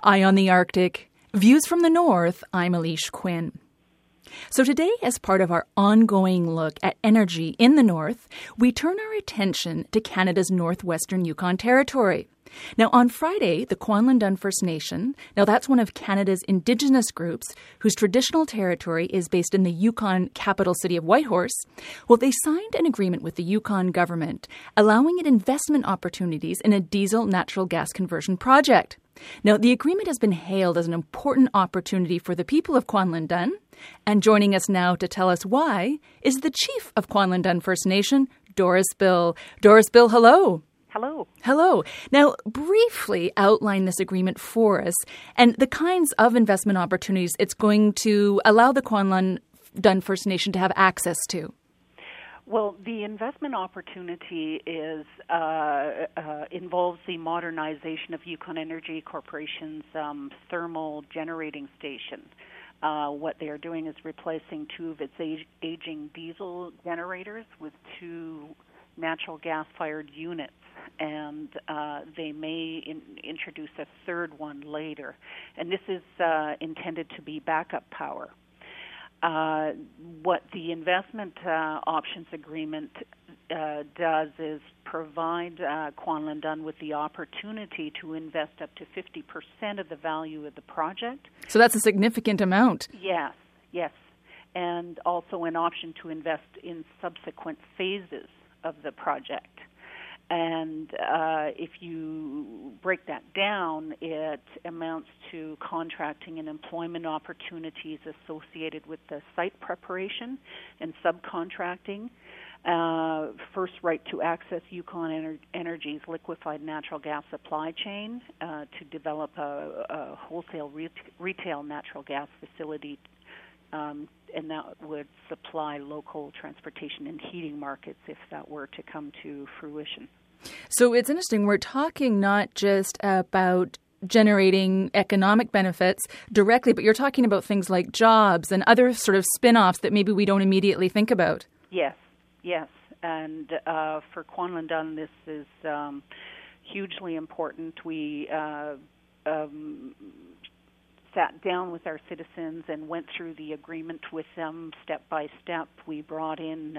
Eye on the Arctic, Views from the North, I'm Alish Quinn. So today, as part of our ongoing look at energy in the North, we turn our attention to Canada's northwestern Yukon Territory. Now, on Friday, the Kwanlin-Dun First Nation, now that's one of Canada's Indigenous groups whose traditional territory is based in the Yukon capital city of Whitehorse, well, they signed an agreement with the Yukon government allowing it investment opportunities in a diesel natural gas conversion project. Now, the agreement has been hailed as an important opportunity for the people of Kwanlin-Dun, and joining us now to tell us why is the chief of Kwanlin-Dun First Nation, Doris Bill. Doris Bill, hello. Hello. Hello. Now, briefly outline this agreement for us and the kinds of investment opportunities it's going to allow the Kwanlin-Dun First Nation to have access to. Well, the investment opportunity involves the modernization of Yukon Energy Corporation's thermal generating station. What they are doing is replacing two of its aging diesel generators with two natural gas-fired units, and they may introduce a third one later. And this is intended to be backup power. What the investment options agreement does is provide Kwanlin-Dun with the opportunity to invest up to 50% of the value of the project. So that's a significant amount. Yes. And also an option to invest in subsequent phases of the project. And if you break that down, it amounts to contracting and employment opportunities associated with the site preparation and subcontracting, first right to access Yukon Energy's liquefied natural gas supply chain to develop a wholesale retail natural gas facility, and that would supply local transportation and heating markets if that were to come to fruition. So it's interesting. We're talking not just about generating economic benefits directly, but you're talking about things like jobs and other sort of spin-offs that maybe we don't immediately think about. Yes. And for Kwanlin-Dun, this is hugely important. We sat down with our citizens and went through the agreement with them step by step. We brought in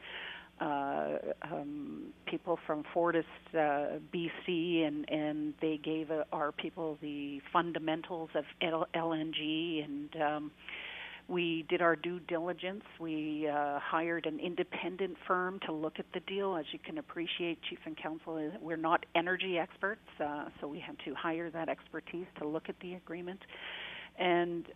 people from Fortis, BC, and they gave our people the fundamentals of LNG, and we did our due diligence. We hired an independent firm to look at the deal. As you can appreciate, Chief and Counsel, we're not energy experts, so we had to hire that expertise to look at the agreement. And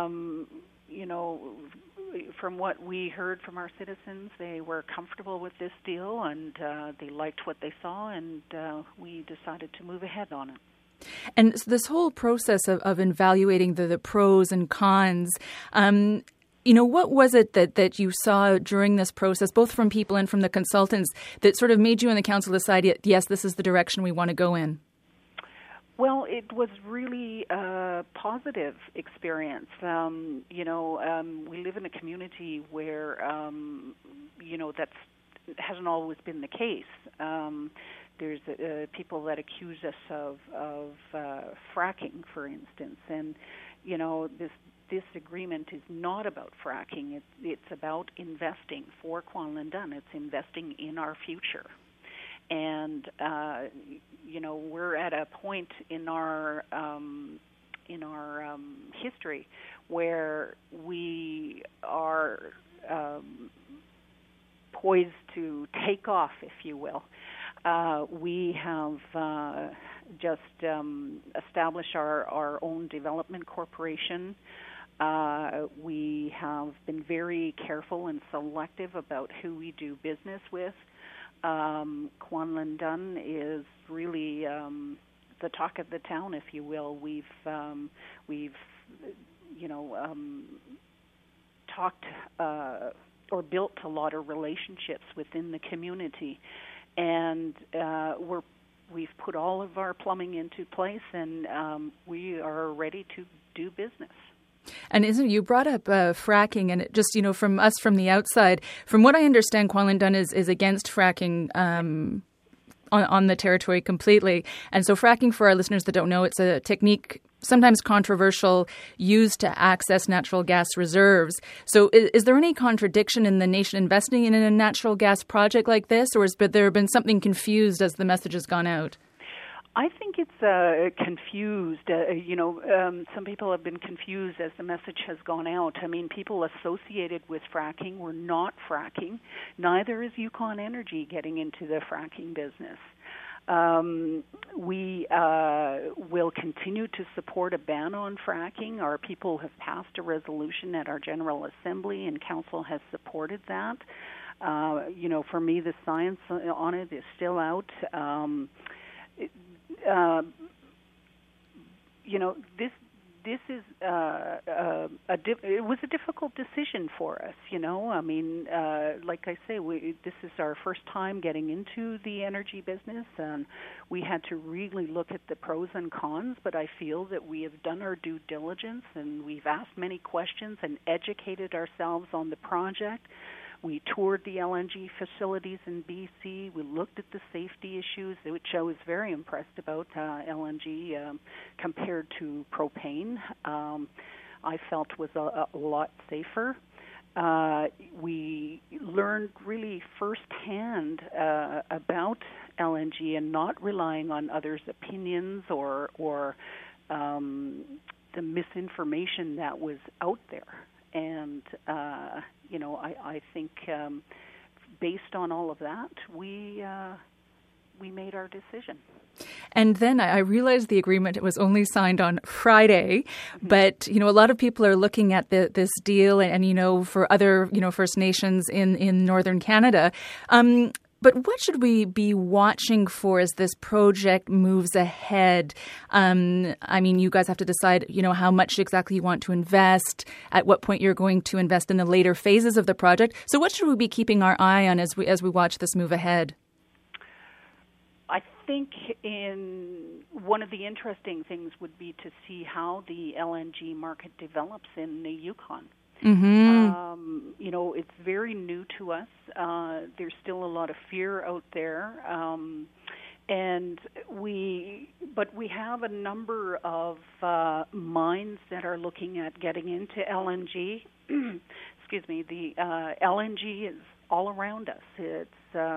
from what we heard from our citizens, they were comfortable with this deal, and they liked what they saw, and we decided to move ahead on it. And so this whole process of evaluating the pros and cons, what was it that you saw during this process, both from people and from the consultants, that sort of made you and the council decide, yes, this is the direction we want to go in? Well, it was really a positive experience. We live in a community where, that hasn't always been the case. There's people that accuse us of fracking, for instance, and this agreement is not about fracking. It's about investing for Kwanlin-Dun. It's investing in our future. And we're at a point in our history where we are poised to take off, if you will. We have just established our own development corporation. We have been very careful and selective about who we do business with. Kwanlin-Dun is really the talk of the town, if you will. We've talked or built a lot of relationships within the community, and we've put all of our plumbing into place, and we are ready to do business. And you brought up fracking, and it just, from us from the outside, from what I understand, Kwanlin-Dun is against fracking on the territory completely. And so fracking, for our listeners that don't know, it's a technique sometimes controversial, used to access natural gas reserves. So is there any contradiction in the nation investing in a natural gas project like this, or has there been something confused as the message has gone out? I think it's confused. Some people have been confused as the message has gone out. I mean, people associated with fracking were not fracking. Neither is Yukon Energy getting into the fracking business. We will continue to support a ban on fracking. Our people have passed a resolution at our General Assembly, and Council has supported that. For me, the science on it is still out. This is it was a difficult decision for us. I mean, like I say, this is our first time getting into the energy business, and we had to really look at the pros and cons. But I feel that we have done our due diligence, and we've asked many questions and educated ourselves on the project. We toured the LNG facilities in BC. We looked at the safety issues, which I was very impressed about, LNG compared to propane. I felt was a lot safer. We learned really firsthand about LNG and not relying on others' opinions or the misinformation that was out there. And I think based on all of that, we made our decision. And then I realized the agreement was only signed on Friday, but a lot of people are looking at this deal, and for other First Nations in northern Canada. But what should we be watching for as this project moves ahead? You guys have to decide, how much exactly you want to invest, at what point you're going to invest in the later phases of the project. So what should we be keeping our eye on as we watch this move ahead? I think one of the interesting things would be to see how the LNG market develops in the Yukon. Mm-hmm. It's very new to us. There's still a lot of fear out there. But we have a number of mines that are looking at getting into LNG. Excuse me. The LNG is all around us. It's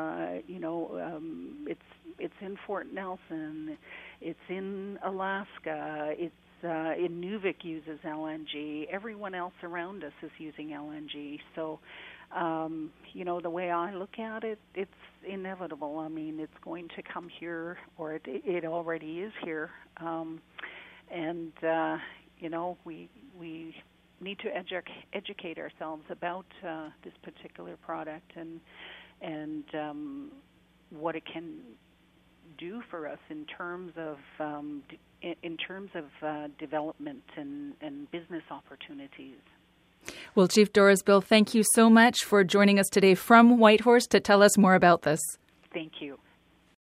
it's in Fort Nelson. It's in Alaska. It's Inuvik uses LNG. Everyone else around us is using LNG. So, the way I look at it, it's inevitable. I mean, it's going to come here, or it already is here. We need to educate ourselves about this particular product and what it can do for us in terms of development and business opportunities. Well, Chief Doris Bill, thank you so much for joining us today from Whitehorse to tell us more about this. Thank you.